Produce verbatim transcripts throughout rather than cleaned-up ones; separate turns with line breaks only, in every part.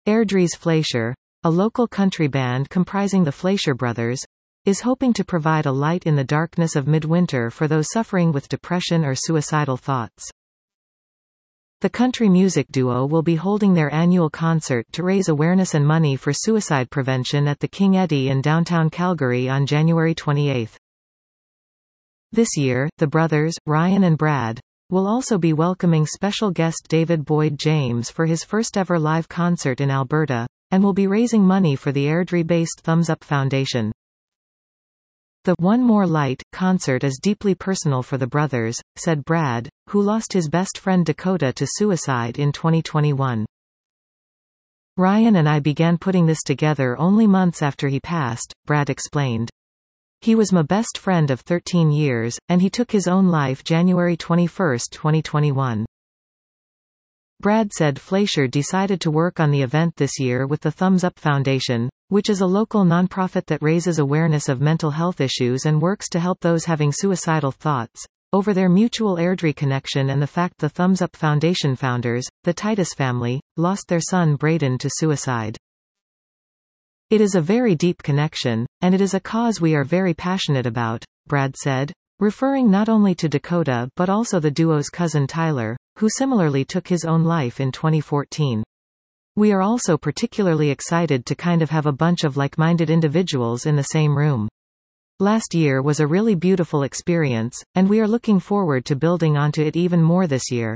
Airdrie's Fleischer, a local country band comprising the Fleischer brothers, is hoping to provide a light in the darkness of midwinter for those suffering with depression or suicidal thoughts. The country music duo will be holding their annual concert to raise awareness and money for suicide prevention at the King Eddie in downtown Calgary on January twenty-eighth. This year, the brothers, Ryan and Brad, will also be welcoming special guest David Boyd James for his first-ever live concert in Alberta, and will be raising money for the Airdrie-based Thumbs Up Foundation. The One More Light concert is deeply personal for the brothers, said Brad, who lost his best friend Dakota to suicide in twenty twenty-one. Ryan and I began putting this together only months after he passed, Brad explained. He was my best friend of thirteen years, and he took his own life January twenty-first, twenty twenty-one. Brad said Fleischer decided to work on the event this year with the Thumbs Up Foundation, which is a local nonprofit that raises awareness of mental health issues and works to help those having suicidal thoughts, over their mutual Airdrie connection and the fact the Thumbs Up Foundation founders, the Titus family, lost their son Braden to suicide. It is a very deep connection, and it is a cause we are very passionate about, Brad said, referring not only to Dakota but also the duo's cousin Tyler, who similarly took his own life in twenty fourteen. We are also particularly excited to kind of have a bunch of like-minded individuals in the same room. Last year was a really beautiful experience, and we are looking forward to building onto it even more this year.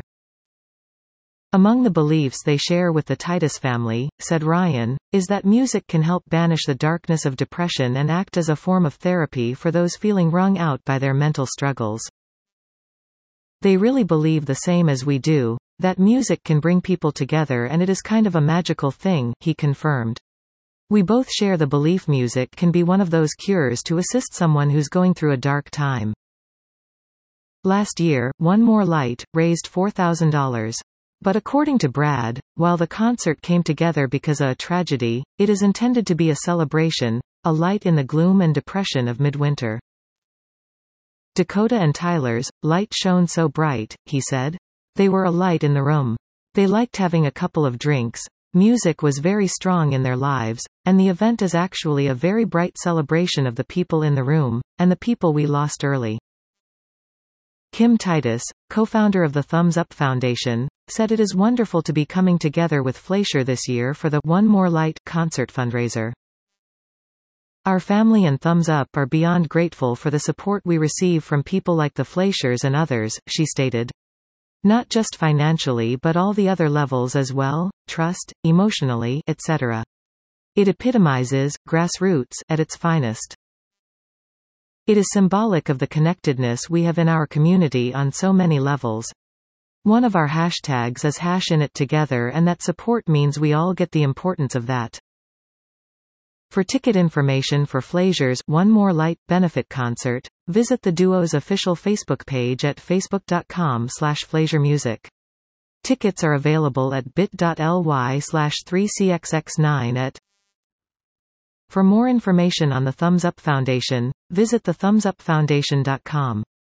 Among the beliefs they share with the Titus family, said Ryan, is that music can help banish the darkness of depression and act as a form of therapy for those feeling wrung out by their mental struggles. They really believe the same as we do, that music can bring people together and it is kind of a magical thing, he confirmed. We both share the belief music can be one of those cures to assist someone who's going through a dark time. Last year, One More Light raised four thousand dollars. But according to Brad, while the concert came together because of a tragedy, it is intended to be a celebration, a light in the gloom and depression of midwinter. Dakota and Tyler's light shone so bright, he said. They were a light in the room. They liked having a couple of drinks. Music was very strong in their lives, and the event is actually a very bright celebration of the people in the room, and the people we lost early. Kim Titus, co-founder of the Thumbs Up Foundation, said it is wonderful to be coming together with Fleischer this year for the One More Light concert fundraiser. Our family and Thumbs Up are beyond grateful for the support we receive from people like the Fleischers and others, she stated. Not just financially but all the other levels as well, trust, emotionally, et cetera. It epitomizes grassroots at its finest. It is symbolic of the connectedness we have in our community on so many levels. One of our hashtags is hash in it together, and that support means we all get the importance of that. For ticket information for Fleischer's One More Light benefit concert, visit the duo's official Facebook page at facebook dot com slash Fleischer Music. Tickets are available at bit.ly slash 3cxx9 at. For more information on the Thumbs Up Foundation, visit the thumbs up foundation dot com.